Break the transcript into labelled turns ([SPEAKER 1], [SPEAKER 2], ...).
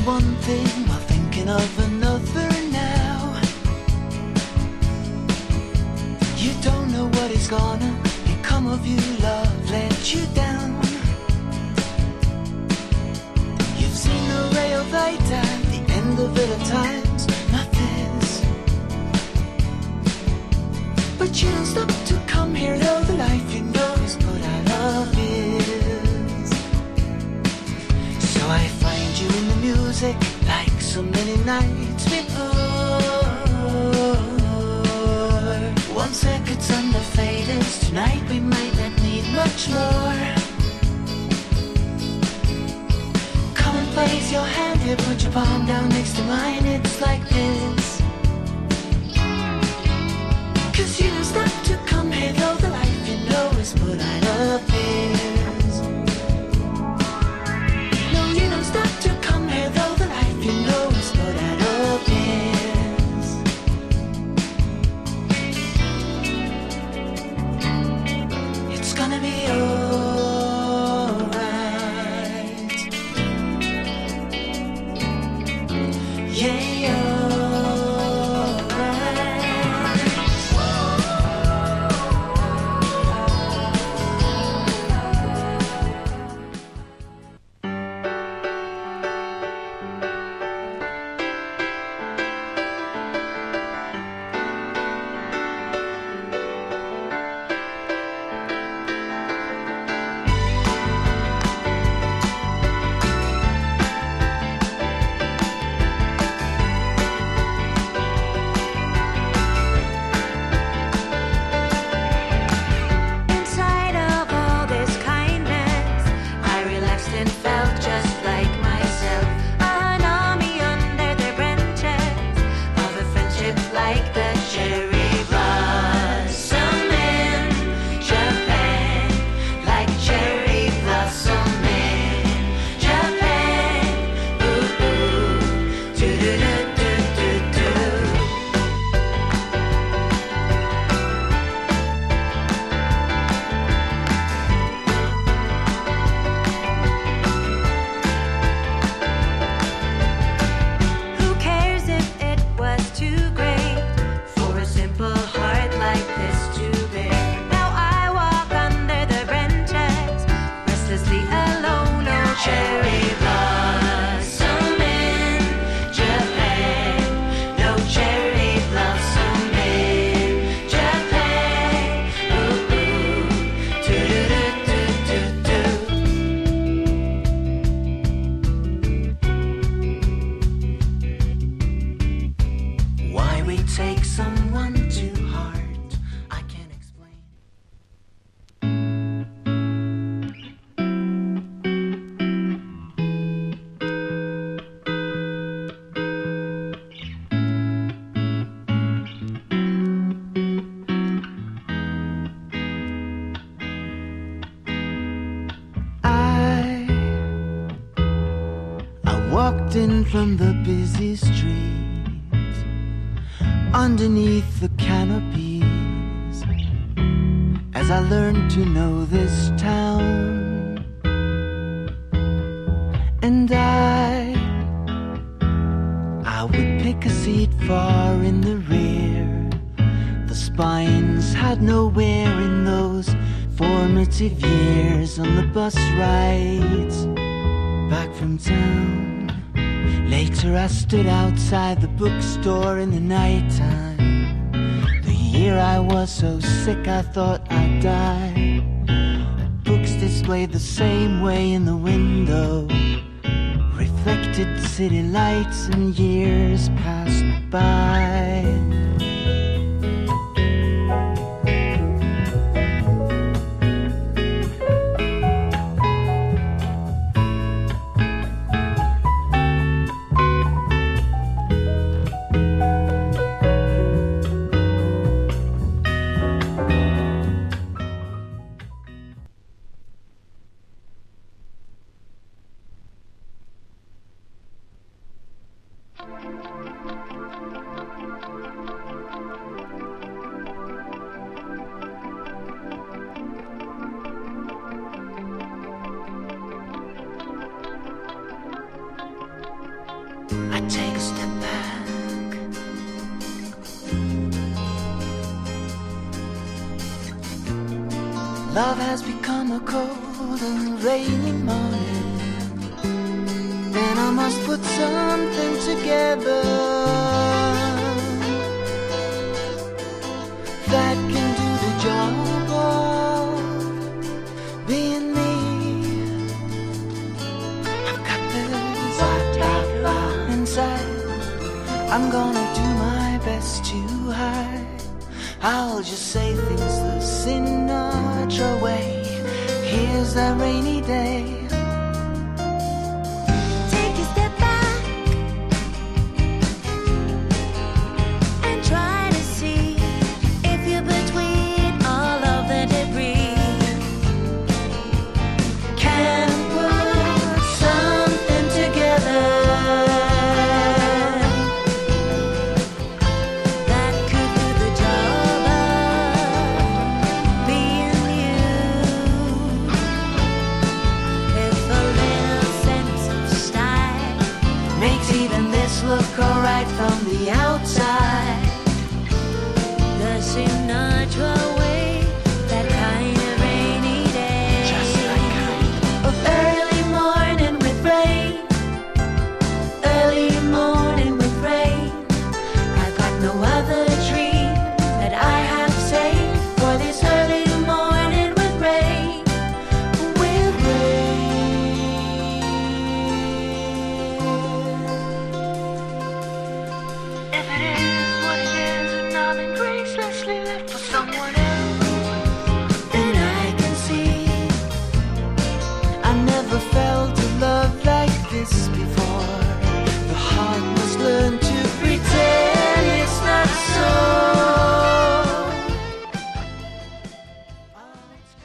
[SPEAKER 1] one thing while thinking of another now. You don't know what is gonna become of you, love let you down. You've seen a ray of light at the end of it at times, nothing's. But you don't stop to come here, though the life you know is put out of biz. So I find you in the music, like so many nights before. One second's under faders, tonight we might not need much more. Come and place your hand here, put your palm down next to mine, it's like this. Cause you don't stop to come here, though the life you know is put out of biz. No, you don't stop to come here, though the life you know is put out of biz. It's gonna be alright. Yeah, walked in from the busy streets, underneath the canopies, as I learned to know this town. And I would pick a seat far in the rear. The spines had nowhere in those formative years on the bus rides back from town. Later I stood outside the bookstore in the nighttime. The year I was so sick I thought I'd die. Books displayed the same way in the window, reflected city lights, and years passed by. Love has become a cold and rainy morning, and I must put something together that can do the job of being me. I've got this inside, I'm gonna do my best to hide. I'll just say things the Sinatra way. Here's that rainy day.
[SPEAKER 2] Take a step back and try to see if you're between all of the debris.
[SPEAKER 1] Can put something together
[SPEAKER 2] That could do the job of being you. If a little sense of style
[SPEAKER 1] makes even this look alright from the outside.
[SPEAKER 2] does enough.